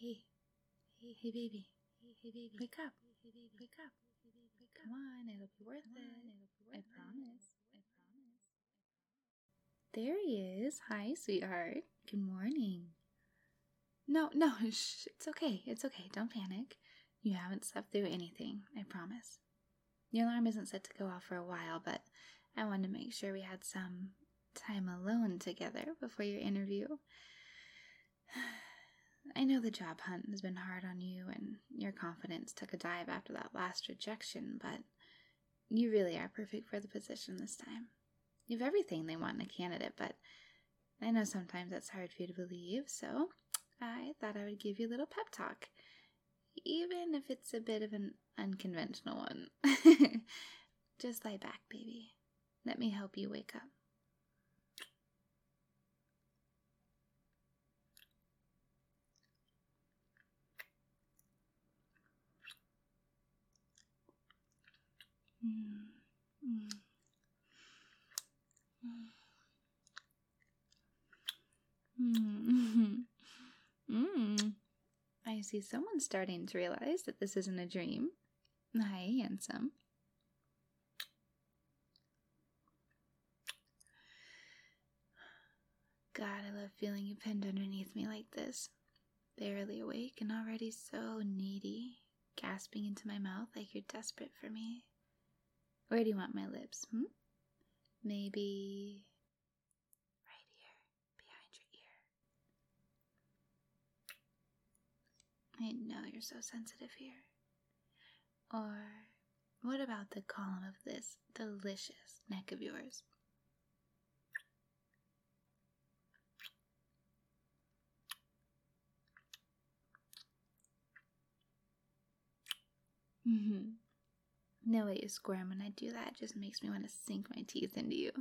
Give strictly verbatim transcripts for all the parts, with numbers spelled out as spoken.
Hey, hey, hey, baby. Hey, hey, baby. Wake up. Hey, baby. Wake up. Wake up. Come on, it'll be worth it. I promise. I promise. There he is. Hi, sweetheart. Good morning. No, no, shh. It's okay. It's okay. Don't panic. You haven't slept through anything. I promise. The alarm isn't set to go off for a while, but I wanted to make sure we had some time alone together before your interview. I know the job hunt has been hard on you and your confidence took a dive after that last rejection, but you really are perfect for the position this time. You have everything they want in a candidate, but I know sometimes that's hard for you to believe, so I thought I would give you a little pep talk, even if it's a bit of an unconventional one. Just lie back, baby. Let me help you wake up. Mm. Mm. Mm. Mm. I see someone's starting to realize that this isn't a dream. Hi, handsome. God, I love feeling you pinned underneath me like this. Barely awake and already so needy, gasping into my mouth like you're desperate for me. Where do you want my lips, hmm? Maybe right here, behind your ear. I know you're so sensitive here. Or what about the column of this delicious neck of yours? Mm-hmm. No way you squirm when I do that. It just makes me want to sink my teeth into you.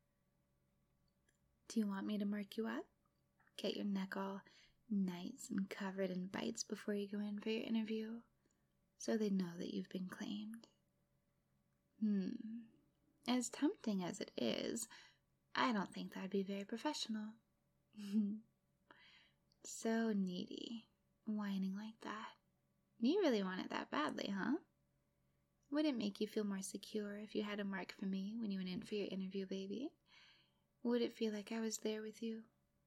Do you want me to mark you up? Get your neck all nice and covered in bites before you go in for your interview, so they know that you've been claimed. Hmm. As tempting as it is, I don't think that'd be very professional. So needy, whining like that. You really want it that badly, huh? Would it make you feel more secure if you had a mark for me when you went in for your interview, baby? Would it feel like I was there with you?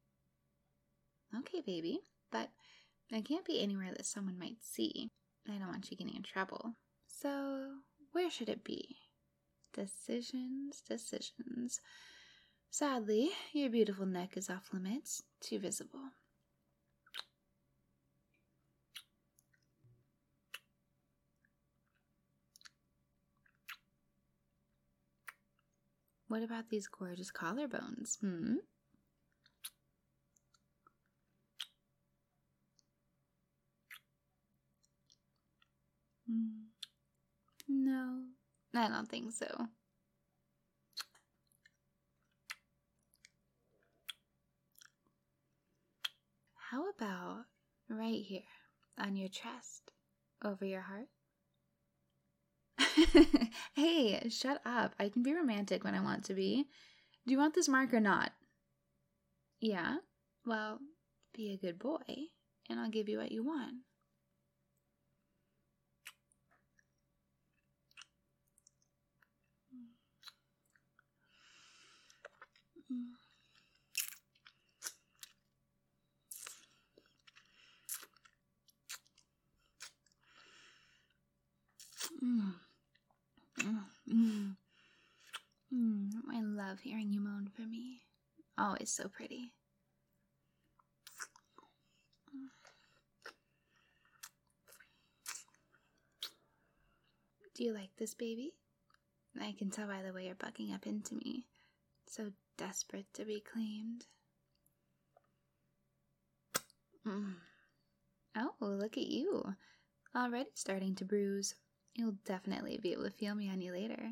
Okay, baby, but I can't be anywhere that someone might see. I don't want you getting in trouble. So, where should it be? Decisions, decisions. Sadly, your beautiful neck is off limits, too visible. What about these gorgeous collarbones, hmm? Mm. No, I don't think so. How about right here on your chest, over your heart? Hey, shut up. I can be romantic when I want to be. Do you want this mark or not? Yeah? Well, be a good boy, and I'll give you what you want. Mm. Mm. Mm. Mm. I love hearing you moan for me. Always so pretty. Do you like this, baby? I can tell by the way you're bucking up into me. So desperate to be claimed. Mm. Oh, look at you. Already starting to bruise. You'll definitely be able to feel me on you later.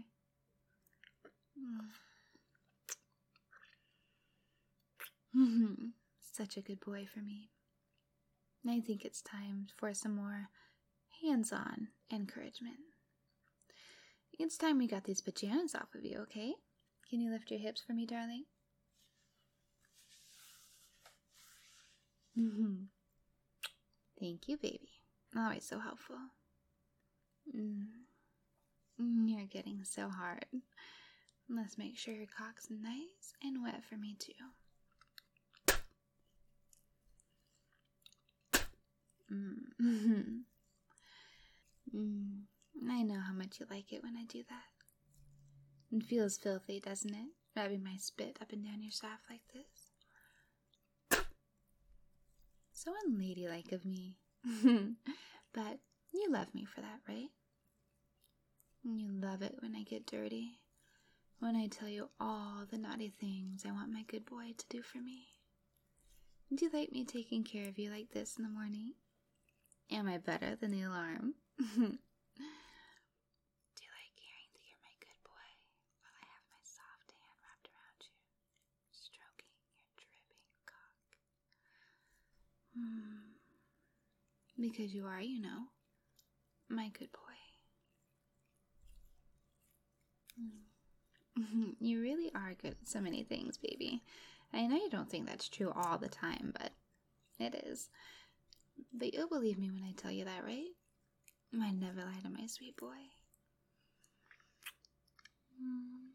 Mm. Such a good boy for me. I think it's time for some more hands-on encouragement. It's time we got these pajamas off of you, okay? Can you lift your hips for me, darling? Mm-hmm. Thank Thank you, baby. Always so helpful. Mm. You're getting so hard. Let's make sure your cock's nice and wet for me, too. Mm. mm. I know how much you like it when I do that. It feels filthy, doesn't it? Rubbing my spit up and down your shaft like this. So unladylike of me. But you love me for that, right? You love it when I get dirty. When I tell you all the naughty things I want my good boy to do for me. Do you like me taking care of you like this in the morning? Am I better than the alarm? Do you like hearing that you're my good boy while I have my soft hand wrapped around you, stroking your dripping cock? Hmm. Because you are, you know, my good boy. Hmm. You really are good at so many things, baby. I know you don't think that's true all the time, but it is. But you'll believe me when I tell you that, right? I never lie to my sweet boy. Mm.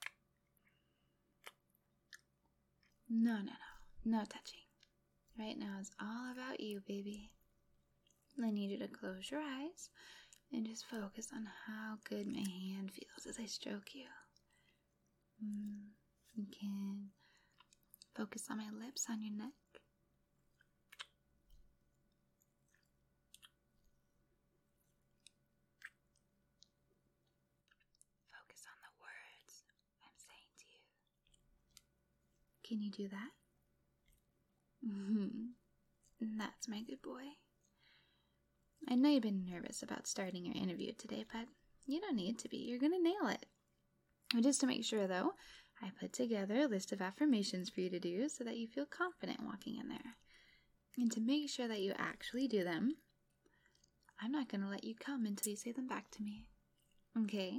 No, no, no. No touching. Right now it's all about you, baby. I need you to close your eyes and just focus on how good my hand feels as I stroke you. Mm. You can focus on my lips on your neck. Focus on the words I'm saying to you. Can you do that? Mm-hmm. That's my good boy. I know you've been nervous about starting your interview today, but you don't need to be. You're going to nail it. Just to make sure, though, I put together a list of affirmations for you to do so that you feel confident walking in there. And to make sure that you actually do them, I'm not going to let you come until you say them back to me. Okay?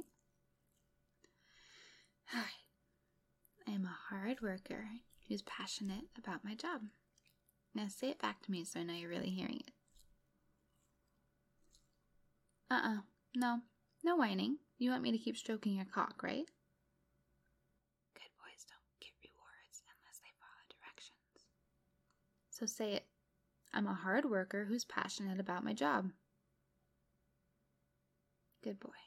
All right. I am a hard worker who's passionate about my job. Now say it back to me so I know you're really hearing it. Uh-uh. No. No whining. You want me to keep stroking your cock, right? Good boys don't get rewards unless they follow directions. So say it. I'm a hard worker who's passionate about my job. Good boy.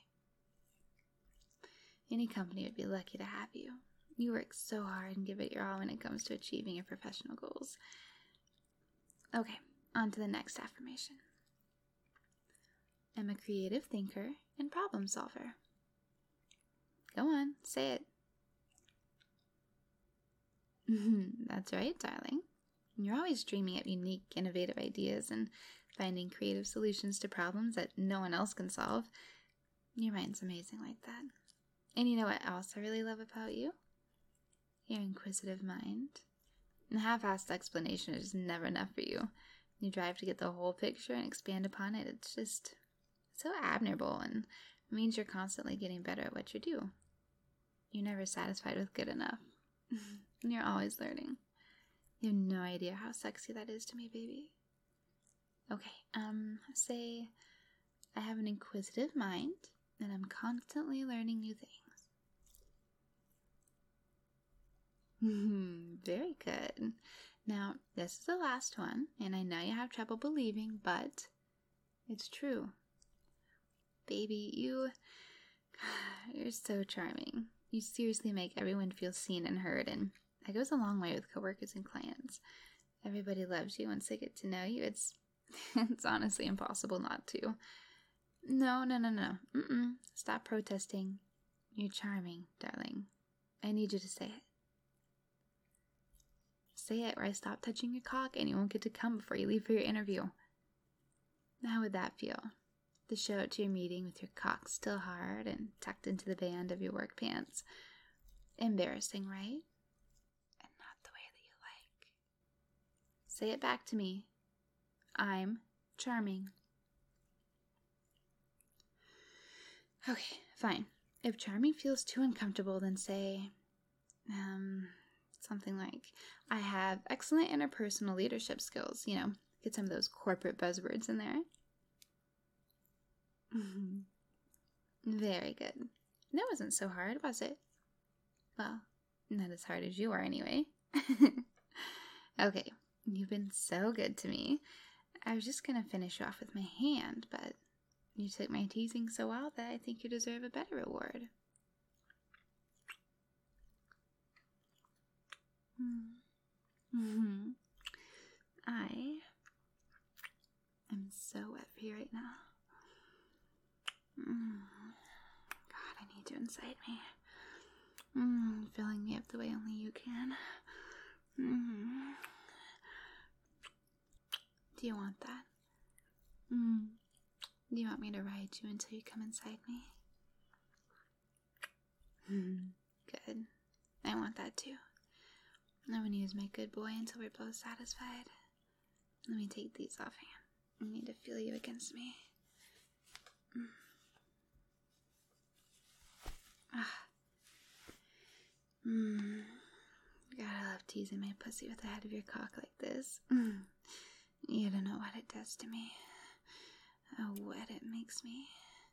Any company would be lucky to have you. You work so hard and give it your all when it comes to achieving your professional goals. Okay, on to the next affirmation. I'm a creative thinker and problem solver. Go on, say it. That's right, darling. You're always dreaming up unique, innovative ideas and finding creative solutions to problems that no one else can solve. Your mind's amazing like that. And you know what else I really love about you? Your inquisitive mind. A half-assed explanation is never enough for you. You drive to get the whole picture and expand upon it. It's just so admirable and means you're constantly getting better at what you do. You're never satisfied with good enough. You're always learning. You have no idea how sexy that is to me, baby. Okay, um, say I have an inquisitive mind and I'm constantly learning new things. Very good. Now, this is the last one, and I know you have trouble believing, but it's true. Baby, you, you're so charming. You seriously make everyone feel seen and heard, and that goes a long way with coworkers and clients. Everybody loves you once they get to know you. It's, it's honestly impossible not to. No, no, no, no. Mm-mm. Stop protesting. You're charming, darling. I need you to say it. Say it or I stop touching your cock and you won't get to come before you leave for your interview. How would that feel? To show up to your meeting with your cock still hard and tucked into the band of your work pants. Embarrassing, right? And not the way that you like. Say it back to me. I'm charming. Okay, fine. If charming feels too uncomfortable, then say, um... something like, I have excellent interpersonal leadership skills, you know, Get some of those corporate buzzwords in there. Very good. That wasn't so hard, was it? Well, not as hard as you are anyway. Okay, you've been so good to me. I was just going to finish off with my hand, but you took my teasing so well that I think you deserve a better reward. Mm-hmm. I am so wet for you right now. Mm. God, I need you inside me. Mm, filling me up the way only you can. Mm. Do you want that? Mm. Do you want me to ride you until you come inside me? Mm. Good. I want that too. I'm going to use my good boy until we're both satisfied. Let me take these offhand. I need to feel you against me. Mm. Ah. Mm. God, I love teasing my pussy with the head of your cock like this. Mm. You don't know what it does to me. How wet it makes me.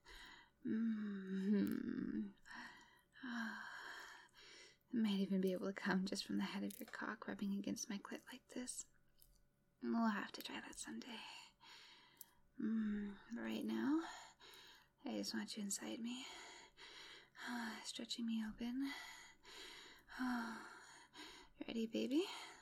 Mm-hmm. Ah. I might even be able to come just from the head of your cock rubbing against my clit like this. We'll have to try that someday. Mm. But right now, I just want you inside me. Ah, stretching me open. Oh. Ready, baby?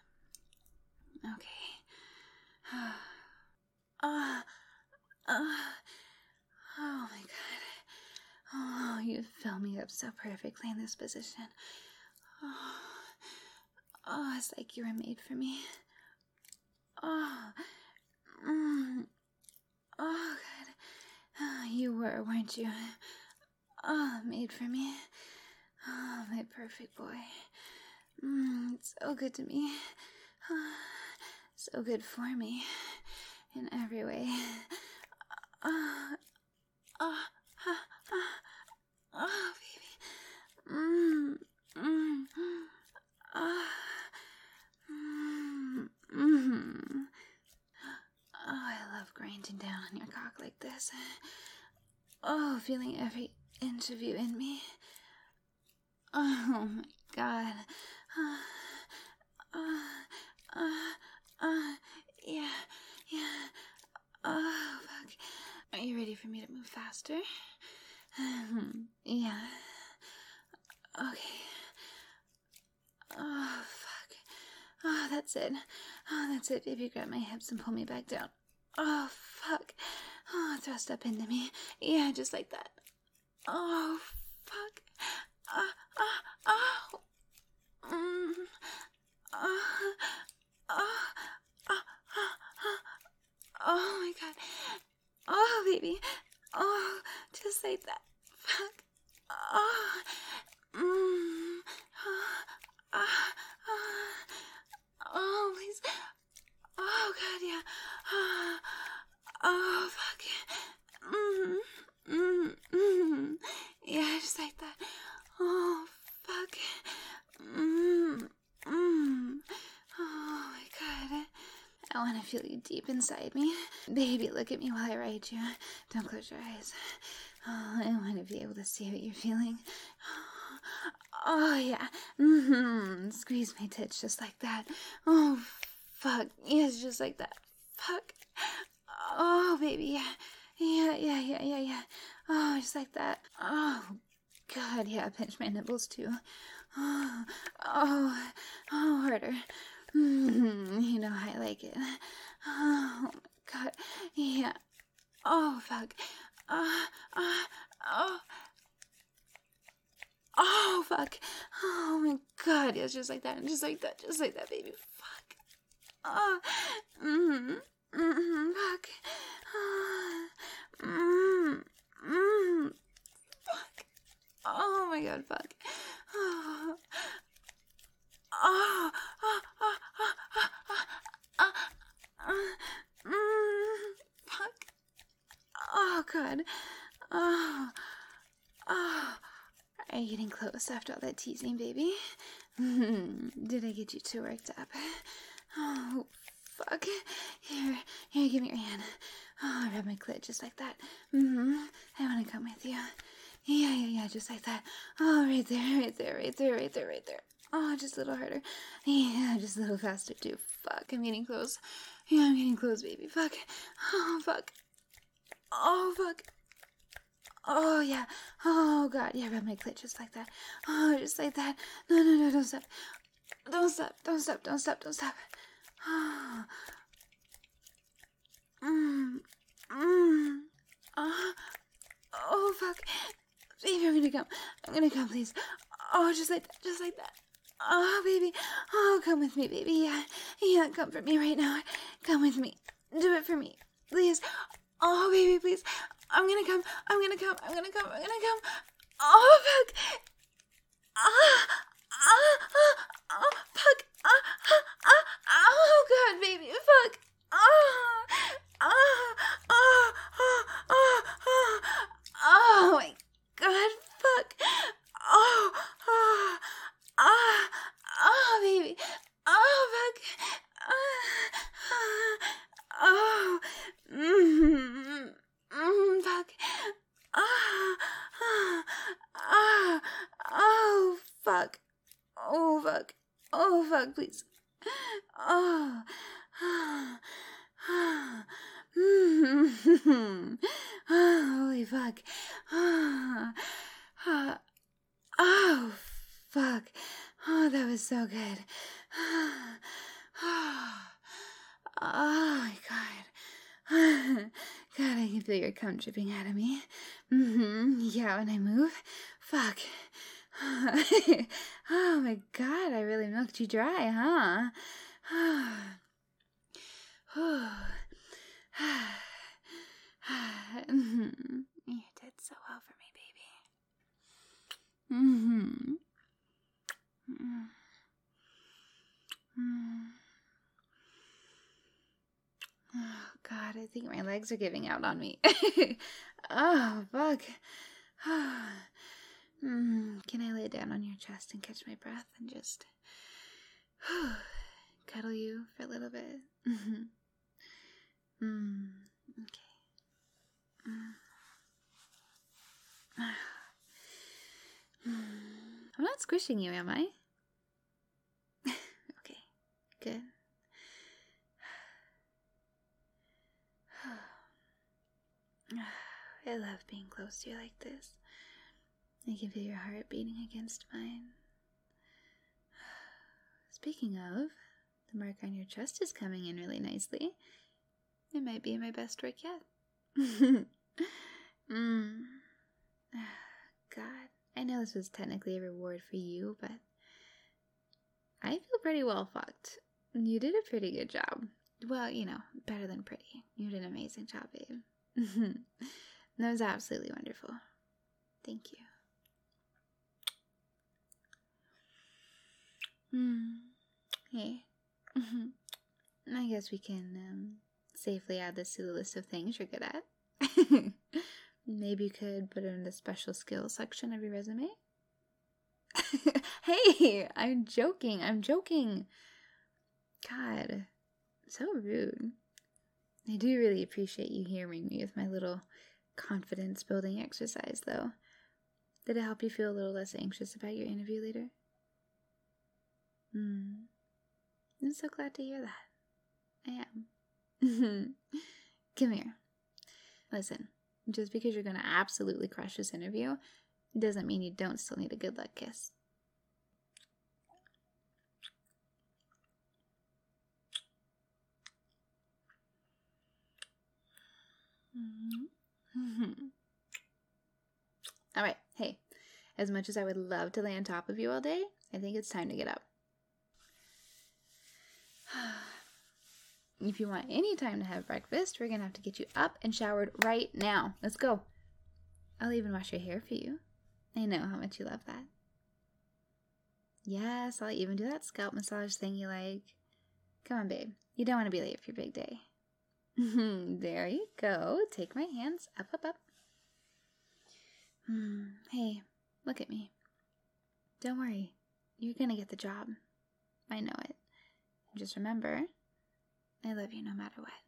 Okay. Ah. Ah. Ah. Oh my God. Oh, you fill me up so perfectly in this position. Oh. Oh, it's like you were made for me. Oh. Mm. Oh, God. Oh, you were, weren't you? Oh, made for me. Oh, my perfect boy. Mm, it's so good to me. Oh, so good for me. In every way. Oh, oh, oh, oh, oh baby. Mm, mm, oh, mm, mm. Oh, I love grinding down on your cock like this. Oh, feeling every inch of you in me. Oh my God. Uh, uh, uh, uh, yeah, yeah. Oh, fuck. Are you ready for me to move faster? Um, yeah. Okay. Oh, fuck. Oh, that's it. Oh, that's it, baby. Grab my hips and pull me back down. Oh, fuck. Oh, thrust up into me. Yeah, just like that. Oh, fuck. Ah, ah, ah. Mm. Ah, ah, ah, ah, ah. Oh, my God. Oh, baby. Oh, just like that. Fuck. Oh. Mm. Ah, ah, ah. Oh, please. Oh, God, yeah. Ah. Oh, fuck. Mm. Mm. Mm. Yeah, just like that. Oh, fuck. Mm. Mm. Oh, my God. I want to feel you deep inside me. Baby, look at me while I ride you. Don't close your eyes. Oh, I want to be able to see what you're feeling. Oh, yeah. Mm-hmm. Squeeze my tits just like that. Oh, fuck. Yes, just like that. Fuck. Oh, baby. Yeah. Yeah, yeah, yeah, yeah, yeah. Oh, just like that. Oh, God, yeah. Pinch my nipples, too. Oh, oh, oh, harder. Mm-hmm. You know how I like it. Oh, my God. Yeah. Oh, fuck. Ah, uh, ah, uh, oh. Oh, fuck. Oh, my God. Yes, just like that. Just like that. Just like that, baby. Fuck. Oh. Mm-hmm. Mm-hmm. Fuck. Oh. Mm. Mm. Fuck. Oh, my God. Fuck. Oh. Oh. Oh. Oh. Oh. Oh. Oh. Mm. Fuck. Oh, God. Oh. Oh. Are you getting close after all that teasing, baby? Did I get you too worked up? Oh, fuck. Here, here, give me your hand. Oh, rub my clit just like that. Mm-hmm. I want to come with you. Yeah, yeah, yeah, just like that. Oh, right there, right there, right there, right there, right there. Oh, just a little harder. Yeah, just a little faster too. Fuck, I'm getting close. Yeah, I'm getting close, baby. Fuck. Oh, fuck. Oh, fuck. Oh, yeah. Oh, God. Yeah, rub my clit just like that. Oh, just like that. No, no, no, don't stop. Don't stop, don't stop, don't stop, don't stop. Oh. Mmm. Mmm. Oh. Oh, fuck. Baby, I'm gonna come. I'm gonna come, please. Oh, just like that, just like that. Oh, baby. Oh, come with me, baby. Yeah. Yeah, come for me right now. Come with me. Do it for me. Please. Oh, baby, please. I'm gonna come. I'm gonna come. I'm gonna come. I'm gonna come. Oh, fuck. Ah. Ah. Ah. Oh, fuck. Ah. Ah. Ah. Oh, God, baby. Fuck. Ah. Ah. Ah. Ah. Ah. Ah. Oh, my God. Fuck. Oh. Oh. Ah, oh, baby. Oh, fuck. Ah, oh, mmm, mmm, fuck. Ah, ah, ah, oh, fuck. Oh, fuck. Oh, fuck, please. Oh, ah, ah, mmm, holy fuck. Ah, ah, oh, fuck. Oh, that was so good. Oh, my God. God, I can feel your cum dripping out of me. Mm-hmm. Yeah, when I move. Fuck. Oh, my God, I really milked you dry, huh? You did so well for me, baby. Mm-hmm. Mm. Mm. Oh, God, I think my legs are giving out on me. Oh, fuck. Mm. Can I lay down on your chest and catch my breath and just cuddle you for a little bit? Mm. Okay. Mm. I'm not squishing you, am I? Okay, good. I love being close to you like this. I can feel your heart beating against mine. Speaking of, the mark on your chest is coming in really nicely. It might be my best work yet. mm. God, I know this was technically a reward for you, but I feel pretty well fucked. You did a pretty good job. Well, you know, better than pretty. You did an amazing job, babe. That was absolutely wonderful. Thank you. Hmm. Hey. I guess we can um, safely add this to the list of things you're good at. Maybe you could put it in the special skills section of your resume. Hey, I'm joking. I'm joking. God, so rude. I do really appreciate you hearing me with my little confidence building exercise, though. Did it help you feel a little less anxious about your interview later? Hmm. I'm so glad to hear that. I am. Come here. Listen, just because you're going to absolutely crush this interview doesn't mean you don't still need a good luck kiss. Mm-hmm. All right, hey, as much as I would love to lay on top of you all day, I think it's time to get up. If you want any time to have breakfast, we're going to have to get you up and showered right now. Let's go. I'll even wash your hair for you. I know how much you love that. Yes, I'll even do that scalp massage thing you like. Come on, babe. You don't want to be late for your big day. There you go. Take my hands. Up, up, up. Hmm. Hey, look at me. Don't worry. You're going to get the job. I know it. Just remember, I love you no matter what.